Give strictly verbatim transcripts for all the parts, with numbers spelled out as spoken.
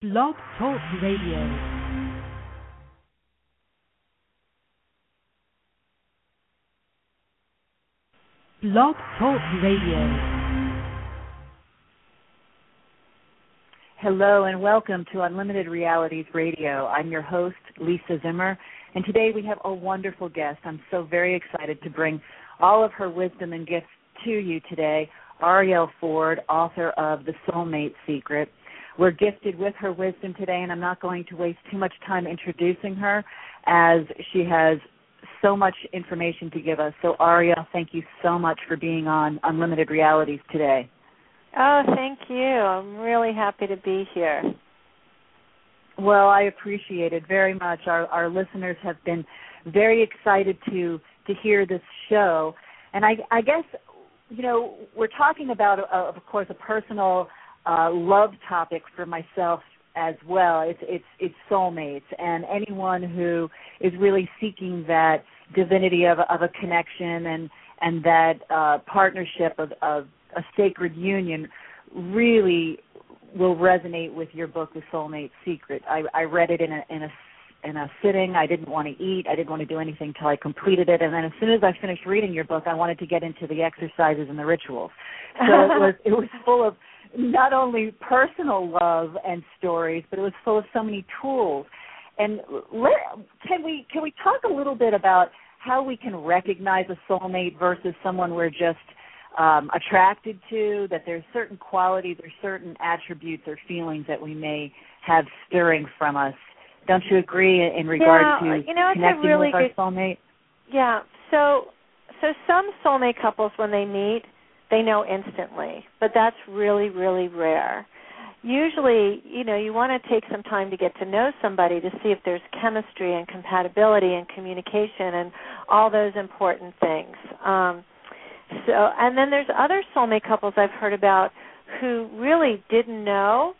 Blog Talk Radio. Blog Talk Radio. Hello and welcome to Unlimited Realities Radio. I'm your host, Lisa Zimmer, and today we have a wonderful guest. I'm so very excited to bring all of her wisdom and gifts to you today. Arielle Ford, author of The Soulmate Secret. We're gifted with her wisdom today, and I'm not going to waste too much time introducing her as she has so much information to give us. So, Arielle, thank you so much for being on Unlimited Realities today. Oh, thank you. I'm really happy to be here. Well, I appreciate it very much. Our, our listeners have been very excited to to hear this show. And I, I guess, you know, we're talking about, uh, of course, a personal uh, love topic for myself as well. It's, it's, it's soulmates, and anyone who is really seeking that divinity of, of a connection and, and that uh, partnership of, of a sacred union really will resonate with your book, The Soulmate Secret. I, I read it in a, in a in a sitting. I didn't want to eat. I didn't want to do anything until I completed it. And then as soon as I finished reading your book, I wanted to get into the exercises and the rituals. So it was it was full of not only personal love and stories, but it was full of so many tools. And let, can we can we talk a little bit about how we can recognize a soulmate versus someone we're just um, attracted to, that there's certain qualities or certain attributes or feelings that we may have stirring from us? Don't you agree in regard yeah, to you know, connecting really with our good, soulmate? Yeah. So, so some soulmate couples, when they meet, they know instantly, but that's really, really rare. Usually, you know, you want to take some time to get to know somebody to see if there's chemistry and compatibility and communication and all those important things. Um, so, and then there's other soulmate couples I've heard about who really didn't know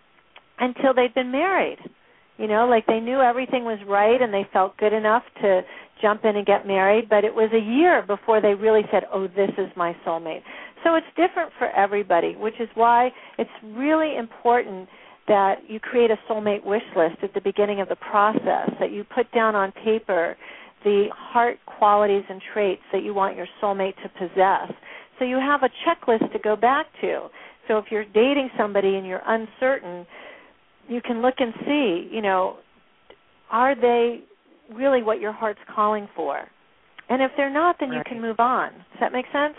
until they'd been married. You know, like they knew everything was right and they felt good enough to jump in and get married, but it was a year before they really said, oh, this is my soulmate. So it's different for everybody, which is why it's really important that you create a soulmate wish list at the beginning of the process, that you put down on paper the heart qualities and traits that you want your soulmate to possess. So you have a checklist to go back to. So if you're dating somebody and you're uncertain, you can look and see, you know, are they really what your heart's calling for? And if they're not, then right. you can move on. Does that make sense?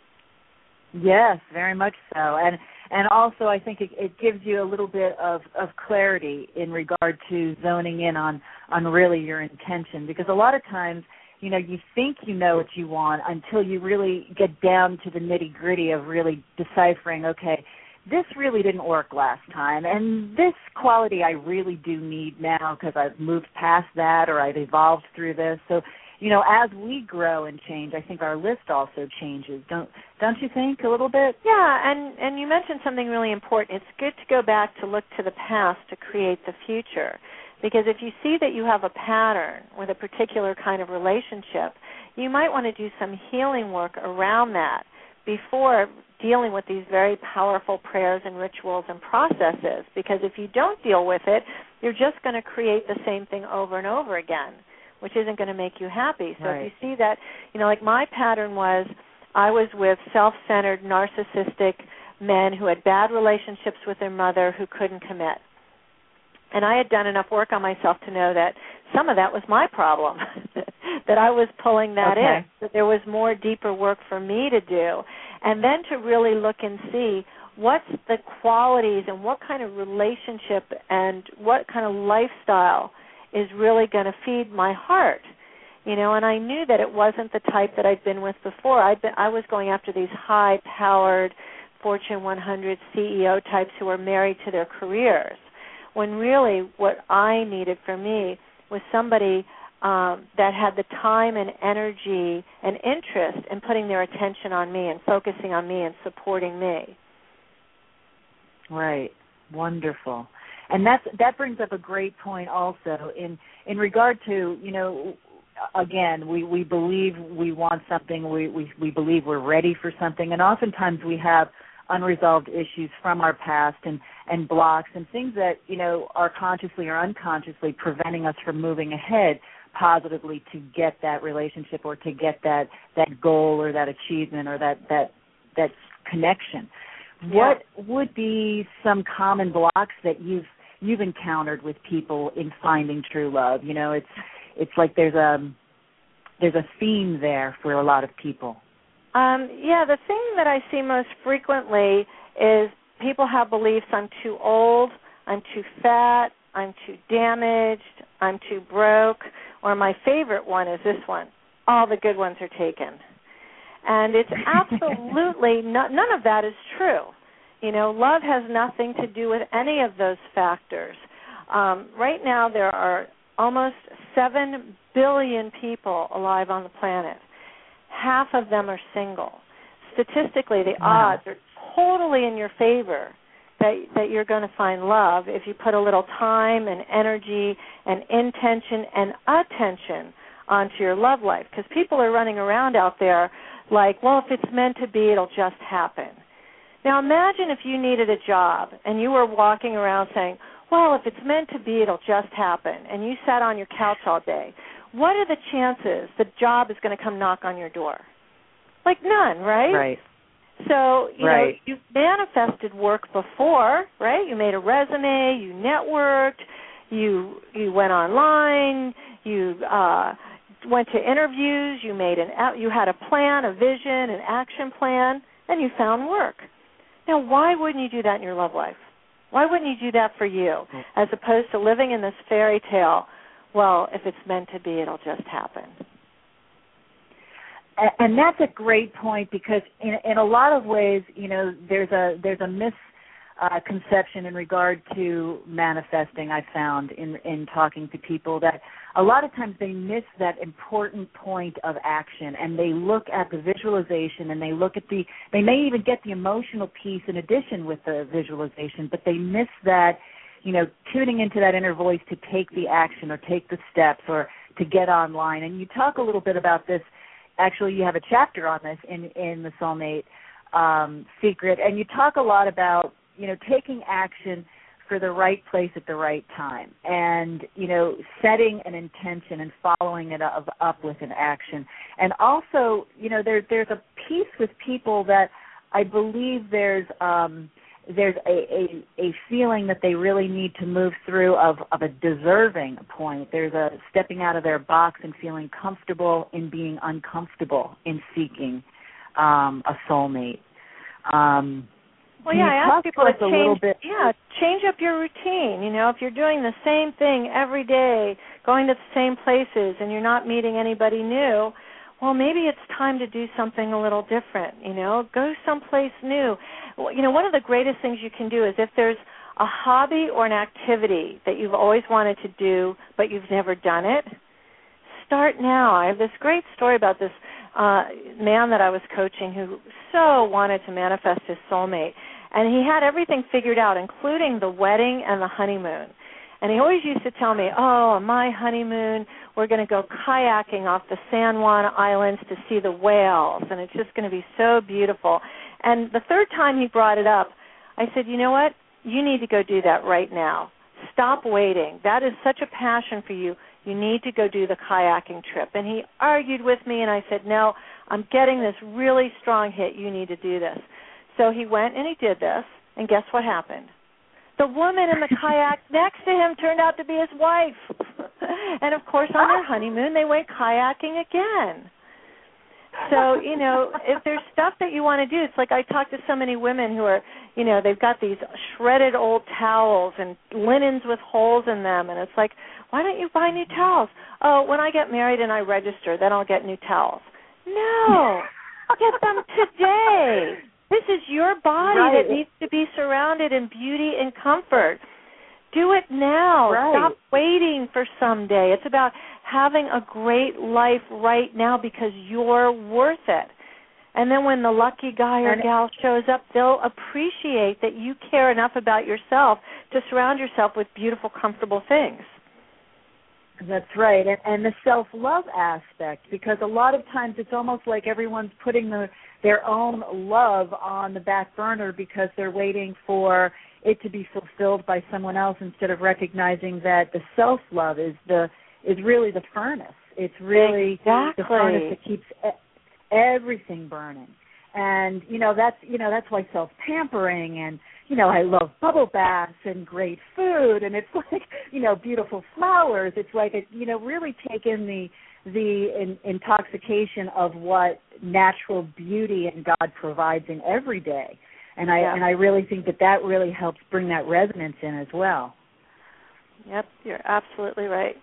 Yes, very much so. And and also I think it, it gives you a little bit of, of clarity in regard to zoning in on, on really your intention. Because a lot of times, you know, you think you know what you want until you really get down to the nitty-gritty of really deciphering, okay, this really didn't work last time, and this quality I really do need now because I've moved past that or I've evolved through this. So, you know, as we grow and change, I think our list also changes. Don't don't you think a little bit? Yeah, and, and you mentioned something really important. It's good to go back to look to the past to create the future, because if you see that you have a pattern with a particular kind of relationship, you might want to do some healing work around that before dealing with these very powerful prayers and rituals and processes, because if you don't deal with it, you're just going to create the same thing over and over again, which isn't going to make you happy. So right. if you see that, you know, like my pattern was I was with self-centered, narcissistic men who had bad relationships with their mother who couldn't commit. And I had done enough work on myself to know that some of that was my problem, that I was pulling that okay. in, that there was more deeper work for me to do. And then to really look and see what's the qualities and what kind of relationship and what kind of lifestyle is really going to feed my heart. You know, and I knew that it wasn't the type that I'd been with before. I'd been, I was going after these high-powered Fortune one hundred C E O types who were married to their careers, when really what I needed for me was somebody um, that had the time and energy and interest in putting their attention on me and focusing on me and supporting me. Right. Wonderful. And that's, that brings up a great point also in, in regard to, you know, again, we, we believe we want something, we, we, we believe we're ready for something, and oftentimes we have unresolved issues from our past and, and blocks and things that, you know, are consciously or unconsciously preventing us from moving ahead positively to get that relationship or to get that, that goal or that achievement or that, that, that connection. Yeah. What would be some common blocks that you've you've encountered with people in finding true love? You know, it's it's like there's a there's a theme there for a lot of people. Um, yeah, the thing that I see most frequently is people have beliefs: I'm too old, I'm too fat, I'm too damaged, I'm too broke, or my favorite one is this one: all the good ones are taken. And it's absolutely no, none of that is true. You know, love has nothing to do with any of those factors. Um, right now, there are almost seven billion people alive on the planet. Half of them are single. Statistically, the wow. odds are totally in your favor that that you're going to find love if you put a little time and energy and intention and attention onto your love life. Because people are running around out there like, well, if it's meant to be, it'll just happen. Now imagine if you needed a job and you were walking around saying, well, if it's meant to be, it'll just happen, and you sat on your couch all day. What are the chances the job is going to come knock on your door? Like none, right? Right. So, you right. know, you've manifested work before, right? You made a resume, you networked, you you went online, you uh, went to interviews, you made an you had a plan, a vision, an action plan, and you found work. Now, why wouldn't you do that in your love life? Why wouldn't you do that for you, as opposed to living in this fairy tale? Well, if it's meant to be, it'll just happen. And that's a great point, because in, in a lot of ways, you know, there's a there's a misconception in regard to manifesting. I found in in talking to people that a lot of times they miss that important point of action, and they look at the visualization, and they look at the they may even get the emotional piece in addition with the visualization, but they miss that, you know, tuning into that inner voice to take the action or take the steps or to get online. And you talk a little bit about this. Actually, you have a chapter on this in, in the Soulmate um, Secret, and you talk a lot about, you know, taking action for the right place at the right time, and, you know, setting an intention and following it up, up with an action. And also, you know, there, there's a piece with people that I believe there's um, there's a, a, a feeling that they really need to move through of, of a deserving point. There's a stepping out of their box and feeling comfortable in being uncomfortable in seeking um, a soulmate. Um, well, yeah, I ask people to change, bit? yeah, change up your routine. You know, if you're doing the same thing every day, going to the same places, and you're not meeting anybody new, well, maybe it's time to do something a little different, you know. Go someplace new. You know, one of the greatest things you can do is if there's a hobby or an activity that you've always wanted to do but you've never done it, start now. I have this great story about this uh, man that I was coaching who so wanted to manifest his soulmate. And he had everything figured out, including the wedding and the honeymoon. And he always used to tell me, oh, on my honeymoon, we're going to go kayaking off the San Juan Islands to see the whales, and it's just going to be so beautiful. And the third time he brought it up, I said, you know what? You need to go do that right now. Stop waiting. That is such a passion for you. You need to go do the kayaking trip. And he argued with me, and I said, no, I'm getting this really strong hit. You need to do this. So he went and he did this, and guess what happened? The woman in the kayak next to him turned out to be his wife. And, of course, on their honeymoon, they went kayaking again. So, you know, if there's stuff that you want to do, it's like I talk to so many women who are, you know, they've got these shredded old towels and linens with holes in them. And it's like, why don't you buy new towels? Oh, when I get married and I register, then I'll get new towels. No, get them today. This is your body right. that needs to be surrounded in beauty and comfort. Do it now. Right. Stop waiting for someday. It's about having a great life right now because you're worth it. And then when the lucky guy or gal shows up, they'll appreciate that you care enough about yourself to surround yourself with beautiful, comfortable things. That's right, and, and the self-love aspect, because a lot of times it's almost like everyone's putting the, their own love on the back burner because they're waiting for it to be fulfilled by someone else instead of recognizing that the self-love is the is really the furnace. It's really exactly. the furnace that keeps everything burning. And you know that's you know that's why self-pampering and you know I love bubble baths and great food, and it's like you know beautiful flowers. It's like a, you know really take in the the in, intoxication of what natural beauty and God provides in every day. And I yeah. and I really think that that really helps bring that resonance in as well. Yep, you're absolutely right.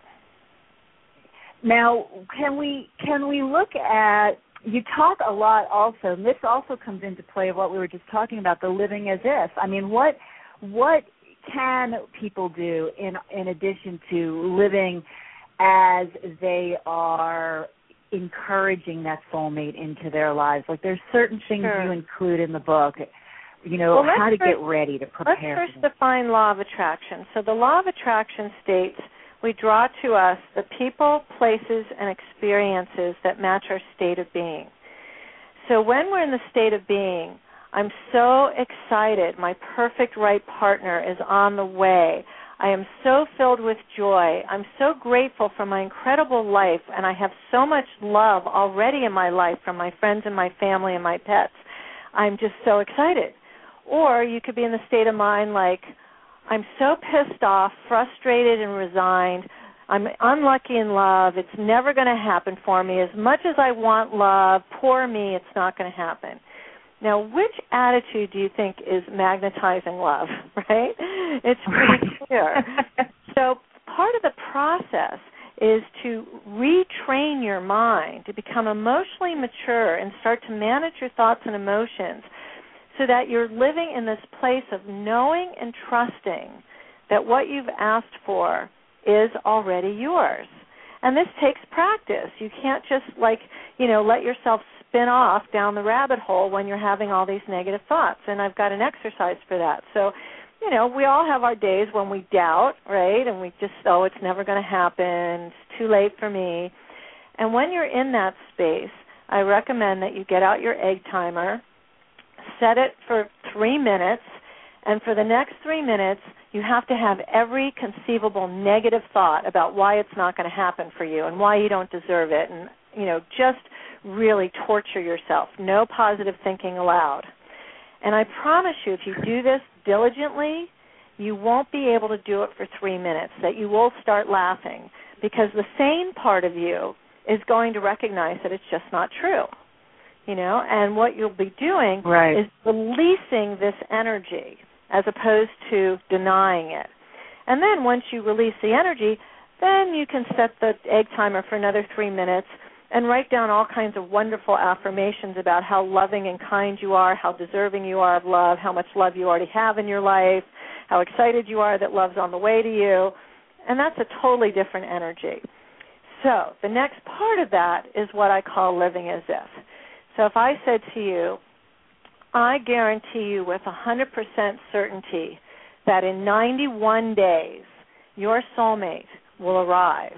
Now, can we can we look at, you talk a lot also, and this also comes into play of what we were just talking about, the living as if. I mean, what what can people do in in addition to living as they are encouraging that soulmate into their lives? Like there's certain things sure. you include in the book. You know, well, how to first, get ready to prepare. Let's first define law of attraction. So the law of attraction states we draw to us the people, places, and experiences that match our state of being. So when we're in the state of being, I'm so excited. My perfect right partner is on the way. I am so filled with joy. I'm so grateful for my incredible life, and I have so much love already in my life from my friends and my family and my pets. I'm just so excited. Or you could be in the state of mind like, I'm so pissed off, frustrated, and resigned. I'm unlucky in love. It's never going to happen for me. As much as I want love, poor me, it's not going to happen. Now, which attitude do you think is magnetizing love, right? It's pretty clear. So part of the process is to retrain your mind to become emotionally mature and start to manage your thoughts and emotions, so that you're living in this place of knowing and trusting that what you've asked for is already yours. And this takes practice. You can't just, like, you know, let yourself spin off down the rabbit hole when you're having all these negative thoughts. And I've got an exercise for that. So, you know, we all have our days when we doubt, right, and we just, oh, it's never going to happen, it's too late for me. And when you're in that space, I recommend that you get out your egg timer, set it for three minutes, and for the next three minutes, you have to have every conceivable negative thought about why it's not going to happen for you and why you don't deserve it, and, you know, just really torture yourself. No positive thinking allowed. And I promise you, if you do this diligently, you won't be able to do it for three minutes, that you will start laughing, because the sane part of you is going to recognize that it's just not true. You know, and what you'll be doing right. is releasing this energy as opposed to denying it. And then once you release the energy, then you can set the egg timer for another three minutes and write down all kinds of wonderful affirmations about how loving and kind you are, how deserving you are of love, how much love you already have in your life, how excited you are that love's on the way to you. And that's a totally different energy. So the next part of that is what I call living as if. So if I said to you, I guarantee you with one hundred percent certainty that in ninety-one days your soulmate will arrive,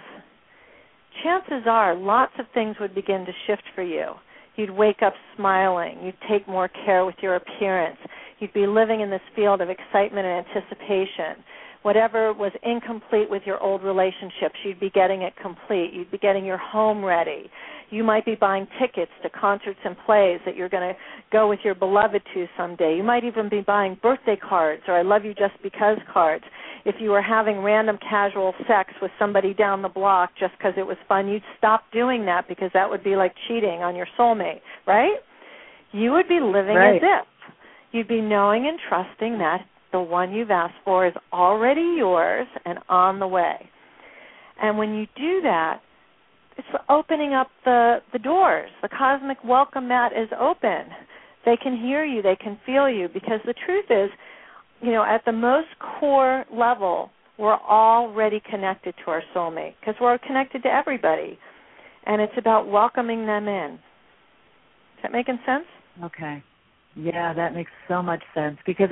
chances are lots of things would begin to shift for you. You'd wake up smiling. You'd take more care with your appearance. You'd be living in this field of excitement and anticipation. Whatever was incomplete with your old relationships, you'd be getting it complete. You'd be getting your home ready. You might be buying tickets to concerts and plays that you're going to go with your beloved to someday. You might even be buying birthday cards or I love you just because cards. If you were having random casual sex with somebody down the block just because it was fun, you'd stop doing that because that would be like cheating on your soulmate, right? You would be living right. as if. You'd be knowing and trusting that the one you've asked for is already yours and on the way. And when you do that, it's opening up the, the doors. The cosmic welcome mat is open. They can hear you. They can feel you. Because the truth is, you know, at the most core level, we're already connected to our soulmate because we're connected to everybody. And it's about welcoming them in. Is that making sense? Okay. Yeah, that makes so much sense because it's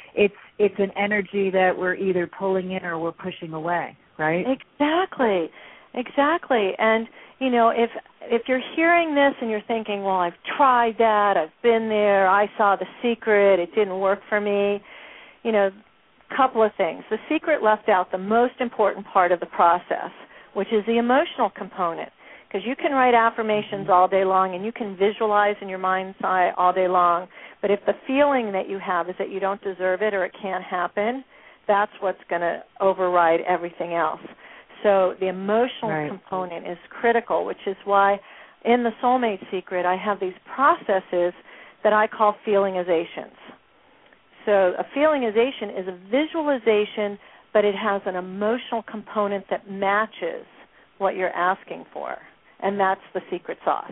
it's it's an energy that we're either pulling in or we're pushing away, right? Exactly. Exactly. And, you know, if if you're hearing this and you're thinking, well, I've tried that, I've been there, I saw The Secret, it didn't work for me, you know, a couple of things. The Secret left out the most important part of the process, which is the emotional component. Because you can write affirmations all day long and you can visualize in your mind's eye all day long, but if the feeling that you have is that you don't deserve it or it can't happen, that's what's going to override everything else. So the emotional right. component is critical, which is why in the Soulmate Secret I have these processes that I call feelingizations. So a feelingization is a visualization, but it has an emotional component that matches what you're asking for, and that's the secret sauce.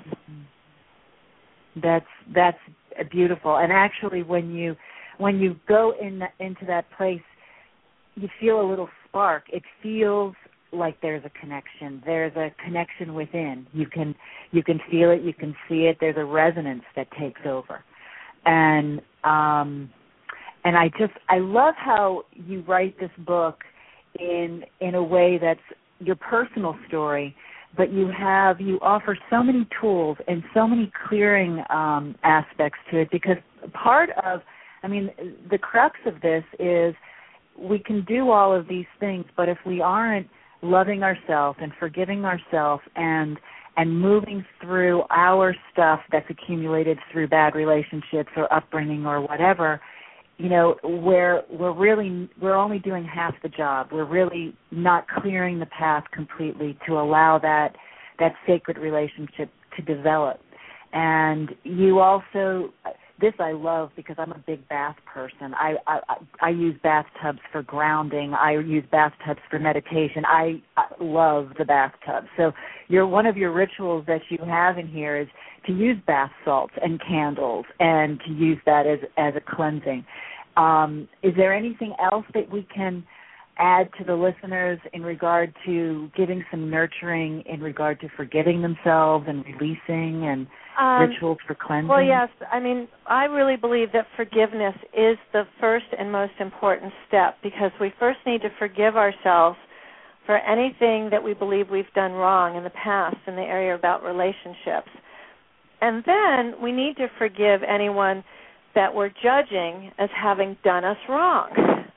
That's that's beautiful. And actually, when you when you go in the, into that place, you feel a little spark. It feels like there's a connection. There's a connection within. You can you can feel it. You can see it. There's a resonance that takes over. And um, and I just I love how you write this book in in a way that's your personal story, but you have you offer so many tools and so many clearing um, aspects to it, because part of I mean the crux of this is we can do all of these things, but if we aren't loving ourselves and forgiving ourselves and and moving through our stuff that's accumulated through bad relationships or upbringing or whatever, you know, we're we're really we're only doing half the job. We're really not clearing the path completely to allow that that sacred relationship to develop. And you also, this I love because I'm a big bath person. I, I I use bathtubs for grounding. I use bathtubs for meditation. I, I love the bathtub. So you're, one of your rituals that you have in here is to use bath salts and candles and to use that as as a cleansing. Um, is there anything else that we can add to the listeners in regard to giving some nurturing in regard to forgiving themselves and releasing and um, rituals for cleansing? Well, yes. I mean, I really believe that forgiveness is the first and most important step, because we first need to forgive ourselves for anything that we believe we've done wrong in the past in the area about relationships. And then we need to forgive anyone that we're judging as having done us wrong.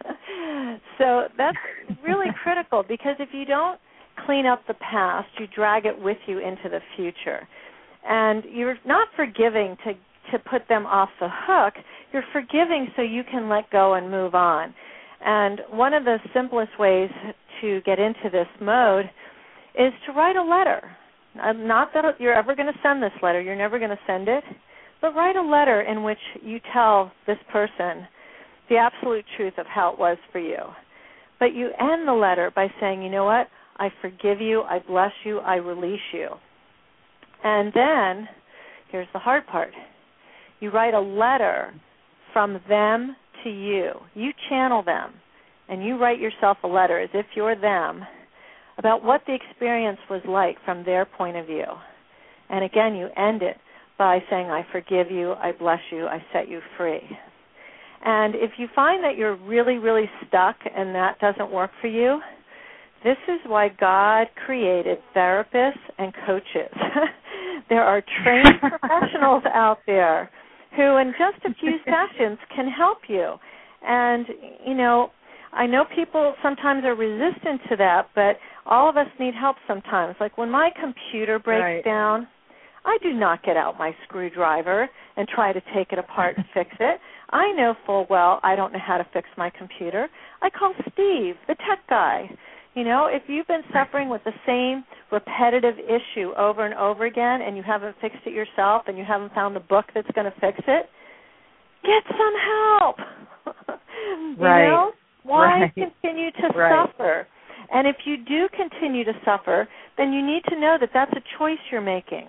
So that's really critical, because if you don't clean up the past, you drag it with you into the future. And you're not forgiving to, to put them off the hook. You're forgiving so you can let go and move on. And one of the simplest ways to get into this mode is to write a letter. Not that you're ever going to send this letter. You're never going to send it. But write a letter in which you tell this person the absolute truth of how it was for you. But you end the letter by saying, you know what, I forgive you, I bless you, I release you. And then, here's the hard part. You write a letter from them to you. You channel them, and you write yourself a letter as if you're them about what the experience was like from their point of view. And again, you end it by saying, I forgive you, I bless you, I set you free. And if you find that you're really, really stuck and that doesn't work for you, this is why God created therapists and coaches. There are trained professionals out there who in just a few sessions can help you. And, you know, I know people sometimes are resistant to that, but all of us need help sometimes. Like when my computer breaks right. down, I do not get out my screwdriver and try to take it apart and fix it. I know full well I don't know how to fix my computer. I call Steve, the tech guy. You know, if you've been suffering with the same repetitive issue over and over again and you haven't fixed it yourself and you haven't found the book that's going to fix it, get some help. you right. know? Why right. continue to right. suffer? And if you do continue to suffer, then you need to know that that's a choice you're making.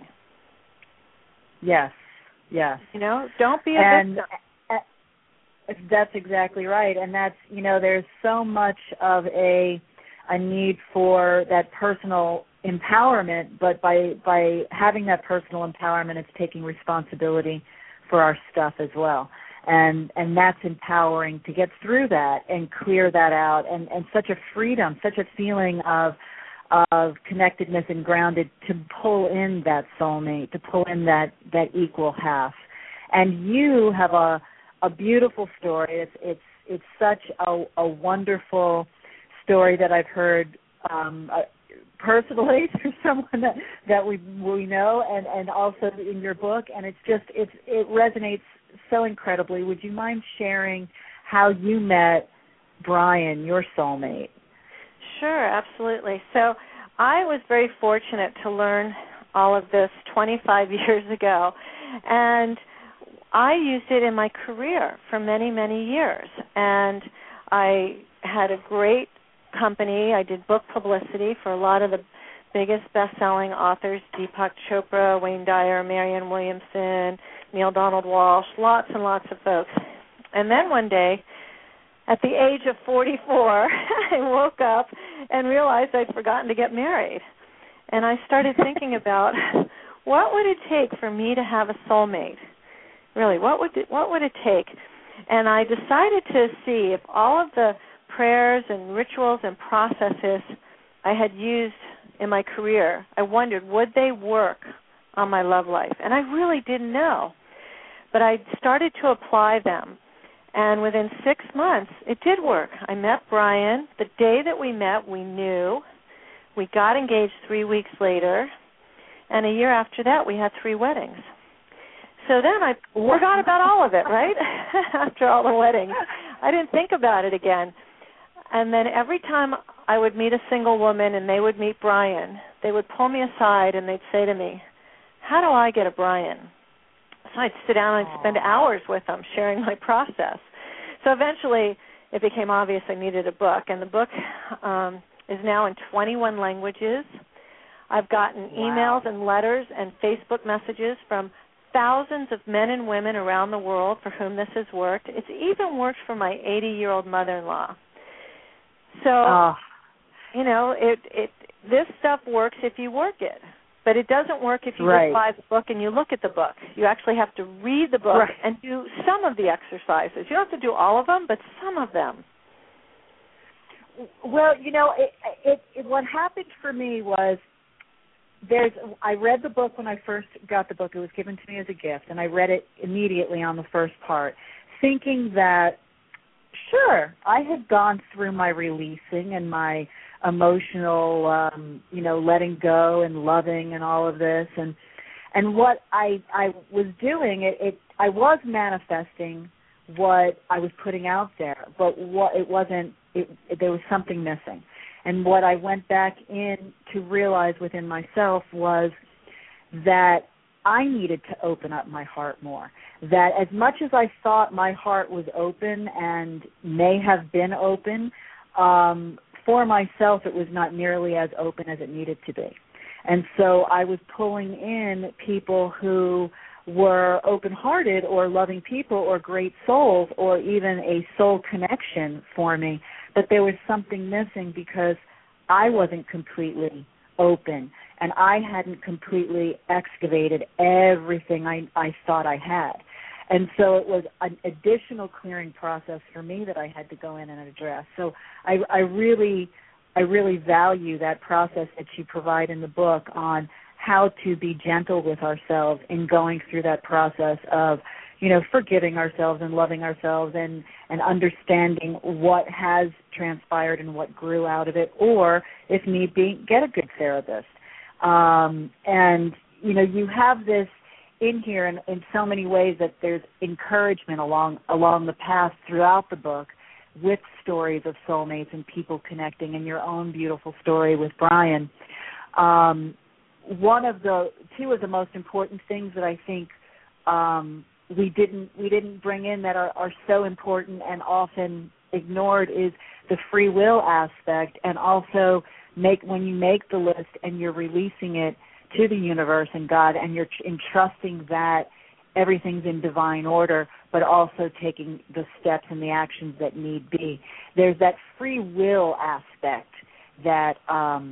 Yes, yes. You know, don't be a and victim. That's exactly right. And that's, you know, there's so much of a a need for that personal empowerment, but by by having that personal empowerment, it's taking responsibility for our stuff as well. And and that's empowering to get through that and clear that out, and, and such a freedom, such a feeling of of connectedness and grounded to pull in that soulmate, to pull in that, that equal half. And you have a a beautiful story. It's it's it's such a, a wonderful story that I've heard um, uh, personally through someone that, that we we know, and, and also in your book. And it's just it's it resonates so incredibly. Would you mind sharing how you met Brian, your soulmate? Sure, absolutely. So I was very fortunate to learn all of this twenty-five years ago, and I used it in my career for many, many years. And I had a great company. I did book publicity for a lot of the biggest best-selling authors, Deepak Chopra, Wayne Dyer, Marianne Williamson, Neil Donald Walsh, lots and lots of folks. And then one day, at the age of forty-four, I woke up and realized I'd forgotten to get married. And I started thinking about what would it take for me to have a soulmate? Really, what would it, what would it take? And I decided to see if all of the prayers and rituals and processes I had used in my career, I wondered, would they work on my love life? And I really didn't know. But I started to apply them. And within six months, it did work. I met Brian. The day that we met, we knew. We got engaged three weeks later. And a year after that, we had three weddings. So then I forgot about all of it, right? After all the weddings. I didn't think about it again. And then every time I would meet a single woman and they would meet Brian, they would pull me aside and they'd say to me, how do I get a Brian? So I'd sit down and I'd spend hours with them sharing my process. So eventually it became obvious I needed a book, and the book um, is now in twenty-one languages. I've gotten Wow. emails and letters and Facebook messages from thousands of men and women around the world for whom this has worked. It's even worked for my eighty-year-old mother-in-law. So, Oh. you know, it, it this stuff works if you work it. But it doesn't work if you Right. just buy the book and you look at the book. You actually have to read the book Right. and do some of the exercises. You don't have to do all of them, but some of them. Well, you know, it, it, it, what happened for me was there's. I read the book when I first got the book. It was given to me as a gift, and I read it immediately on the first part, thinking that, sure, I had gone through my releasing and my emotional, um, you know, letting go and loving and all of this, and and what I I was doing, it, it I was manifesting what I was putting out there, but what it wasn't. It, it, there was something missing, and what I went back in to realize within myself was that I needed to open up my heart more. That as much as I thought my heart was open and may have been open, um, for myself it was not nearly as open as it needed to be. And so I was pulling in people who were open-hearted or loving people or great souls or even a soul connection for me, but there was something missing because I wasn't completely open and I hadn't completely excavated everything I, I thought I had. And so it was an additional clearing process for me that I had to go in and address. So I, I really, I really value that process that you provide in the book on how to be gentle with ourselves in going through that process of, you know, forgiving ourselves and loving ourselves and, and understanding what has transpired and what grew out of it, or if need be, get a good therapist. Um, and, you know, you have this in here in, in so many ways that there's encouragement along along the path throughout the book with stories of soulmates and people connecting, and your own beautiful story with Brian. Um, one of the two of the most important things that I think um, we didn't we didn't bring in that are, are so important and often ignored is the free will aspect, and also make when you make the list and you're releasing it to the universe and God, and you're entrusting that everything's in divine order, but also taking the steps and the actions that need be. There's that free will aspect that um,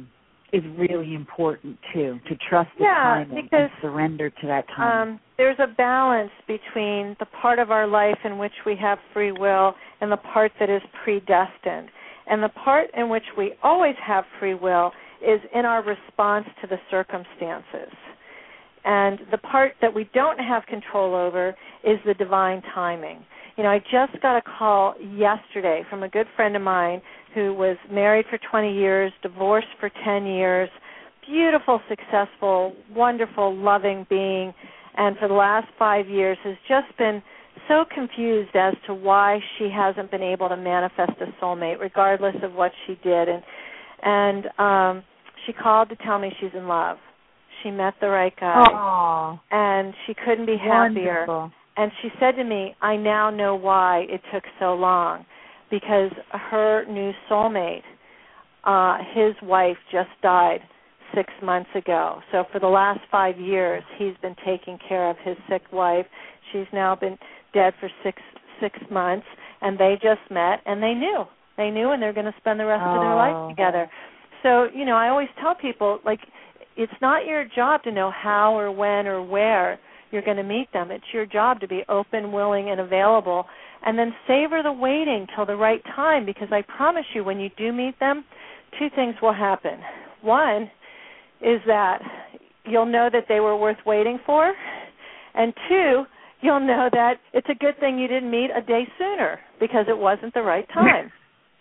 is really important too, to trust the yeah, timing because, and surrender to that time. Um, there's a balance between the part of our life in which we have free will and the part that is predestined. And the part in which we always have free will is in our response to the circumstances. And the part that we don't have control over is the divine timing. You know, I just got a call yesterday from a good friend of mine who was married for twenty years, divorced for ten years, beautiful, successful, wonderful, loving being, and for the last five years has just been so confused as to why she hasn't been able to manifest a soulmate, regardless of what she did. And and um, she called to tell me she's in love. She met the right guy, Aww. and she couldn't be happier. Wonderful. And she said to me, I now know why it took so long, because her new soulmate, uh, his wife just died six months ago. So for the last five years, he's been taking care of his sick wife. She's now been dead for six six months, and they just met, and they knew. They knew, and they're going to spend the rest oh. of their life together. So, you know, I always tell people, like, it's not your job to know how or when or where you're going to meet them. It's your job to be open, willing, and available, and then savor the waiting till the right time, because I promise you, when you do meet them, two things will happen. One is that you'll know that they were worth waiting for, and two, you'll know that it's a good thing you didn't meet a day sooner because it wasn't the right time.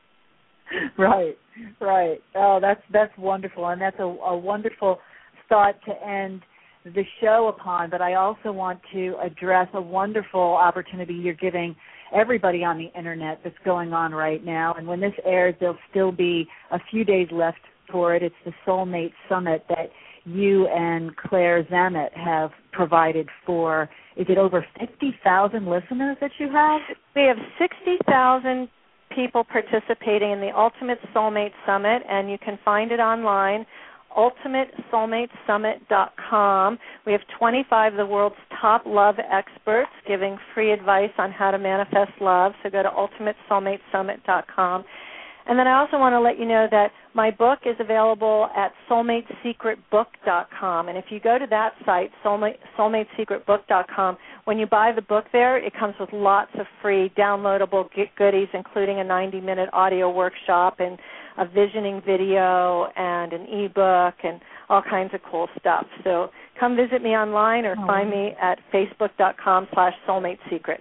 Right, right. Oh, that's that's wonderful, and that's a, a wonderful thought to end the show upon. But I also want to address a wonderful opportunity you're giving everybody on the internet that's going on right now. And when this airs, there'll still be a few days left for it. It's the Soulmate Summit that you and Claire Zammit have provided for. Is it over fifty thousand listeners that you have? We have sixty thousand people participating in the Ultimate Soulmate Summit, and you can find it online, ultimate soulmate summit dot com. We have twenty-five of the world's top love experts giving free advice on how to manifest love, so go to ultimate soulmate summit dot com. And then I also want to let you know that my book is available at soulmate secret book dot com. And if you go to that site, soulmate soulmate secret book dot com, when you buy the book there, it comes with lots of free downloadable goodies, including a ninety-minute audio workshop and a visioning video and an e-book and all kinds of cool stuff. So come visit me online or oh. find me at facebook dot com slash soulmate secret.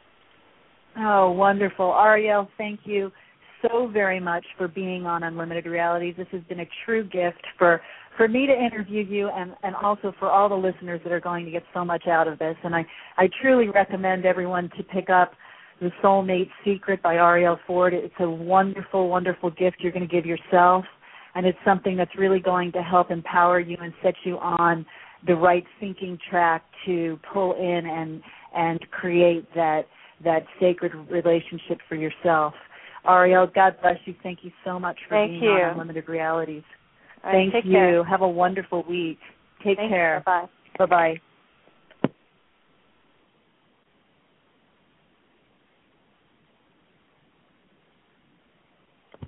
Oh, wonderful. Ariel, thank you so very much for being on Unlimited Realities. This has been a true gift for, for me to interview you, and, and also for all the listeners that are going to get so much out of this. And I, I truly recommend everyone to pick up The Soulmate Secret by Ariel Ford. It's a wonderful, wonderful gift you're going to give yourself, and it's something that's really going to help empower you and set you on the right thinking track to pull in and and create that that sacred relationship for yourself. Ariel, God bless you. Thank you so much for Thank being you. on Unlimited Realities. All right, Thank take you. Care. Have a wonderful week. Take Thank care. You. Bye-bye. Bye-bye.